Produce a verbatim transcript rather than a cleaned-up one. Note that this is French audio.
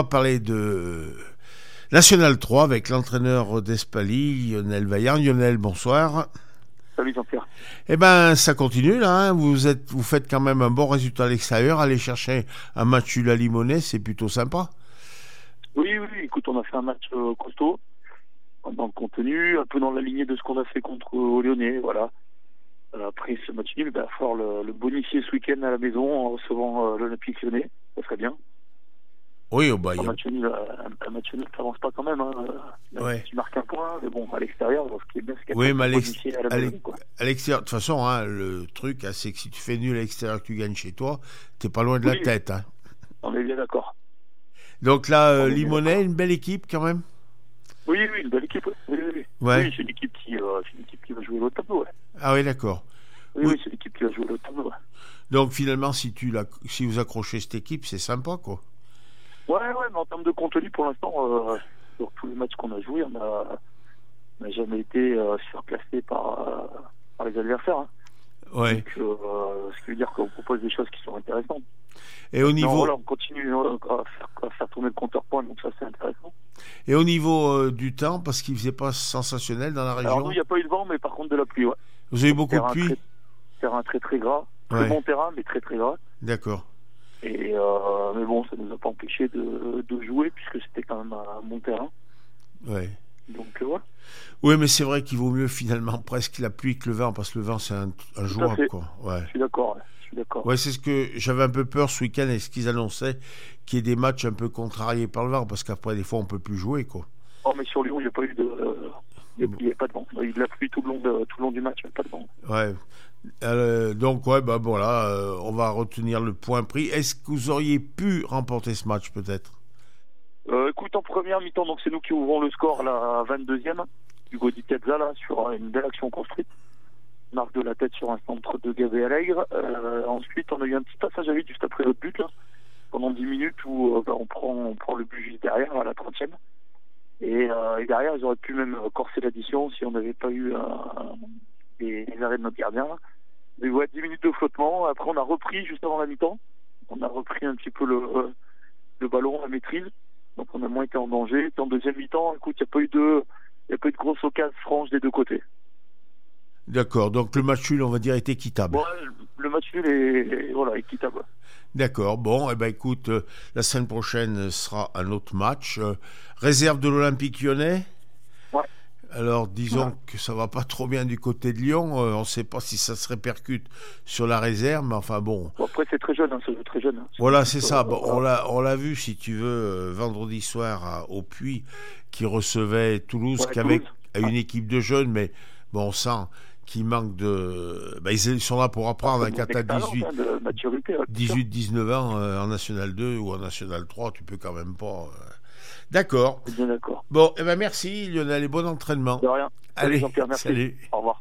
On va parler de National trois avec l'entraîneur d'Espaly, Lionel Vaillant. Lionel, bonsoir. Salut Jean-Pierre. Eh ben, ça continue là. Hein. Vous êtes, vous faites quand même un bon résultat à l'extérieur. Aller chercher un match nul à Limonest, c'est plutôt sympa. Oui, oui, écoute, on a fait un match euh, costaud, dans le contenu, un peu dans la lignée de ce qu'on a fait contre euh, Lyonnais, voilà. Euh, après ce match nul, il va falloir le, le bonifier ce week-end à la maison en recevant euh, l'Olympique Lyonnais, ça serait bien. Oui, oh bah, Un y a... match nul, un, un match nul, ça avance pas quand même. Hein. Ouais. Tu marques un point, mais bon, à l'extérieur, ce qui est bien, c'est qu'il oui, y a mais à, l'ex... bonifier à la à, maison, l'ex... quoi. à l'extérieur, de toute façon, hein, le truc, hein, c'est que si tu fais nul à l'extérieur, que tu gagnes chez toi, t'es pas loin de Oui, la tête. Hein. On est bien d'accord. Donc là, euh, Limonest, une belle équipe quand même. Oui, oui, une belle équipe. Oui, oui, oui. Ouais. Oui, c'est une équipe qui, euh, c'est une équipe qui va jouer l'autre tableau. Ouais. Ah oui, d'accord. Oui, oui, oui, c'est l'équipe qui va jouer l'autre tableau. Ouais. Donc finalement, si tu la... si vous accrochez cette équipe, c'est sympa, quoi. Ouais, ouais, mais en termes de contenu, pour l'instant, euh, sur tous les matchs qu'on a joués, on a- on n'a jamais été euh, surclassé par, euh, par les adversaires. Hein. Ouais. Donc, euh, ce qui veut dire qu'on propose des choses qui sont intéressantes. Et au niveau, Non, voilà, on continue euh, à, faire, à faire tourner le compteur point, donc ça c'est intéressant. et au niveau euh, du temps, parce qu'il faisait pas sensationnel dans la région. Alors nous, il n'y a pas eu de vent, mais par contre de la pluie, ouais. Vous avez Donc, beaucoup de terrain pluie. très, terrain très très gras. Très Ouais. bon terrain, mais très très gras. D'accord. Et euh, mais bon, ça nous a pas empêché de, de jouer, puisque c'était quand même un bon terrain. Ouais. Donc euh, ouais. Oui, mais c'est vrai qu'il vaut mieux finalement presque la pluie que le vent, parce que le vent c'est un, un jouable, fait. quoi. Ouais. Je suis d'accord, ouais. Je suis d'accord. Ouais, c'est ce que j'avais un peu peur ce week-end et ce qu'ils annonçaient, qu'il y ait des matchs un peu contrariés par le vent, parce qu'après des fois on peut plus jouer, quoi. Oh, mais sur Lyon, il n'y a pas eu de, euh, il n'y a, il y a pas de vent. Il y a eu de la pluie tout le long de, tout le long du match, il n'y a pas de vent. Ouais. Euh, donc ouais, bah voilà, euh, on va retenir le point pris. Est-ce que vous auriez pu remporter ce match peut-être? Euh, écoute, en première mi-temps, donc c'est nous qui ouvrons le score là, à vingt-deuxième. Hugo Di Piazza là, sur une belle action construite. Marque de la tête sur un centre de Gabé Allègre. Euh, ensuite, on a eu un petit passage à vide juste après notre but, là, pendant dix minutes où euh, bah, on, prend, on prend le but juste derrière, à la trentième. Et, euh, et derrière, ils auraient pu même corser l'addition si on n'avait pas eu euh, les, les arrêts de notre gardien. Là. Mais ouais, dix minutes de flottement. Après, on a repris juste avant la mi-temps. On a repris un petit peu le, euh, le ballon, la maîtrise. Donc, on a moins été en danger. Et en deuxième mi-temps, écoute, il n'y a pas eu de, il y a pas eu de grosse occasion franche des deux côtés. D'accord, donc le match nul, on va dire, est équitable. Bon, le match nul est, est voilà, équitable. D'accord, bon, eh ben écoute, euh, la semaine prochaine sera un autre match. Euh, réserve de l'Olympique Lyonnais. Ouais. Alors, disons ouais. que ça va pas trop bien du côté de Lyon. Euh, on ne sait pas si ça se répercute sur la réserve, mais enfin bon. Bon après, c'est très jeune, hein, ça joue très jeune. Hein. Voilà, c'est euh, ça. Bon, voilà. on l'a, on l'a vu, si tu veux, euh, vendredi soir à, au Puy, qui recevait Toulouse, Ouais, qui avait Toulouse. une Ouais. équipe de jeunes, mais bon, on sent qu'ils manquent de. Ben, ils sont là pour apprendre. Ah, Quand tu as dix-huit, hein, de maturité, ouais, dix-huit dix-neuf ans euh, en National deux ou en National trois, tu peux quand même pas. Euh... D'accord. Bien d'accord. Bon, eh ben merci Lionel et bon entraînement. De rien. Salut Allez, Jean-Pierre, merci. salut. Au revoir.